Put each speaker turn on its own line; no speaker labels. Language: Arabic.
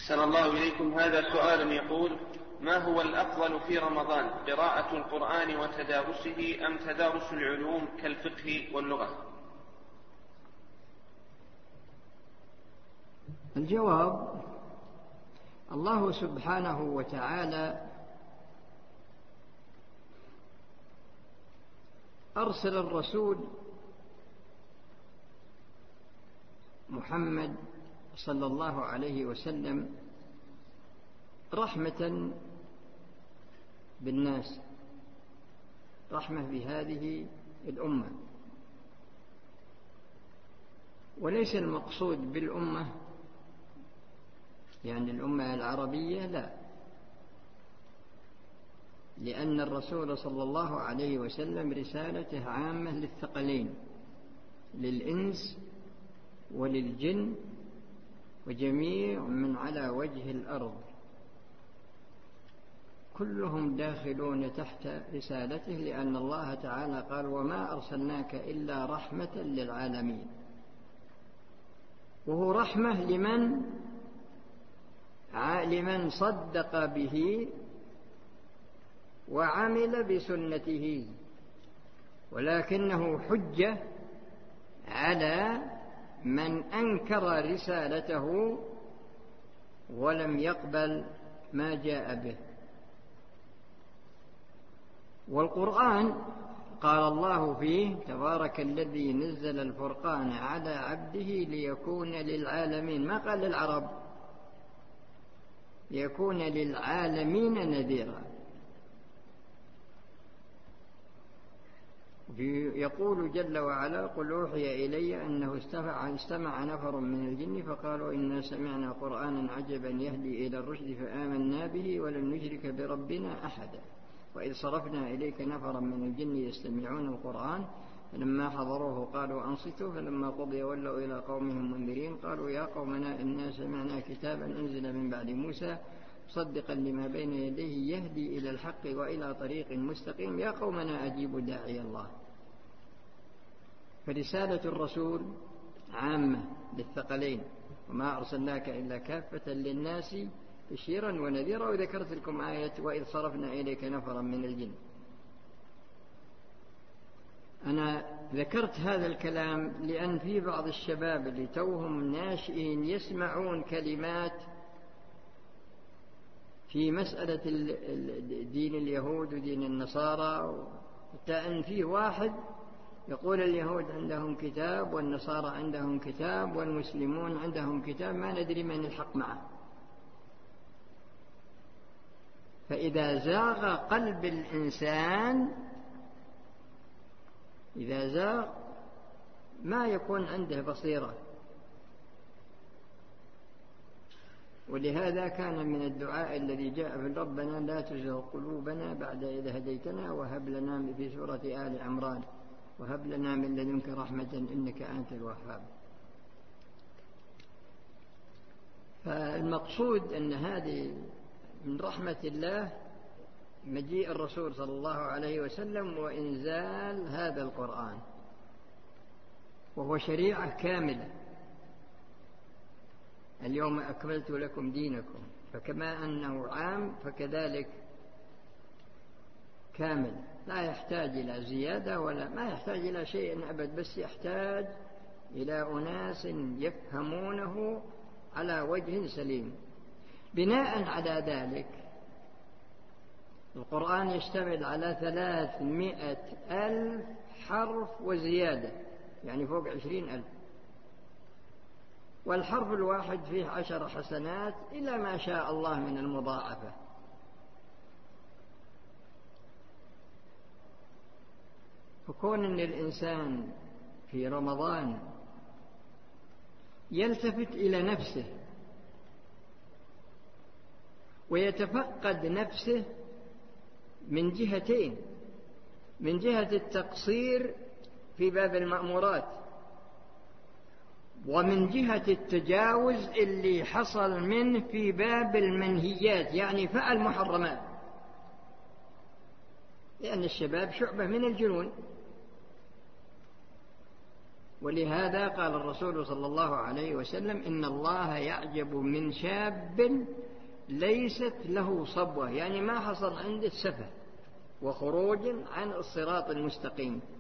أحسن الله إليكم. هذا سؤال يقول: ما هو الأفضل في رمضان، قراءة القرآن وتدارسه أم تدارس العلوم كالفقه واللغة؟
الجواب: الله سبحانه وتعالى أرسل الرسول محمد صلى الله عليه وسلم رحمة بالناس، رحمة بهذه الأمة. وليس المقصود بالأمة يعني الأمة العربية، لا، لأن الرسول صلى الله عليه وسلم رسالته عامة للثقلين، للإنس وللجن وجميع من على وجه الأرض، كلهم داخلون تحت رسالته، لأن الله تعالى قال: وما أرسلناك إلا رحمة للعالمين. وهو رحمة لمن صدق به وعمل بسنته، ولكنه حجة على من أنكر رسالته ولم يقبل ما جاء به. والقرآن قال الله فيه: تبارك الذي نزل الفرقان على عبده ليكون للعالمين، ما قال للعرب، ليكون للعالمين نذيرا. يقول جل وعلا: قل أوحي إلي أنه استمع نفر من الجن فقالوا إنا سمعنا قرآنا عجبا يهدي إلى الرشد فآمنا به ولن نشرك بربنا أحدا وإذ صرفنا إليك نفرا من الجن يستمعون القرآن فلما حضروه قالوا أنصتوا فلما قضي ولوا إلى قومهم منذرين قالوا يا قومنا إنا سمعنا كتابا أنزل من بعد موسى مصدقا لما بين يديه يهدي إلى الحق وإلى طريق مستقيم يا قومنا أجيبوا داعي الله. فرسالة الرسول عامة للثقلين: وما أرسلناك إلا كافة للناس بشيرا ونذيرا. وذكرت لكم آية وإذ صرفنا إليك نفرا من الجن. أنا ذكرت هذا الكلام لأن في بعض الشباب اللي توهم ناشئين يسمعون كلمات في مسألة دين اليهود ودين النصارى، حتى أن فيه واحد يقول اليهود عندهم كتاب والنصارى عندهم كتاب والمسلمون عندهم كتاب، ما ندري من الحق معه. فإذا زاغ قلب الإنسان، إذا زاغ ما يكون عنده بصيرة. ولهذا كان من الدعاء الذي جاء في ربنا لا تزغ قلوبنا بعد إذ هديتنا وهب لنا في سورة آل عمران وهب لنا من لدنك رحمة إنك أنت الوهاب. فالمقصود أن هذه من رحمة الله مجيء الرسول صلى الله عليه وسلم وإنزال هذا القرآن، وهو شريعة كاملة. اليوم أكملت لكم دينكم، فكما أنه عام فكذلك كامل، لا يحتاج إلى زيادة ولا ما يحتاج إلى شيء أبد، بس يحتاج إلى أناس يفهمونه على وجه سليم. بناء على ذلك القرآن يشتمل على 300,000 حرف وزيادة، يعني فوق 20,000، والحرف الواحد فيه 10 حسنات إلى ما شاء الله من المضاعفة. فكون أن الإنسان في رمضان يلتفت إلى نفسه ويتفقد نفسه من جهتين: من جهة التقصير في باب المأمورات، ومن جهة التجاوز اللي حصل منه في باب المنهيات، يعني فعل محرمات، لأن الشباب شعبة من الجنون. ولهذا قال الرسول صلى الله عليه وسلم إن الله يعجب من شاب ليست له صبوة، يعني ما حصل عنده سفة وخروج عن الصراط المستقيم.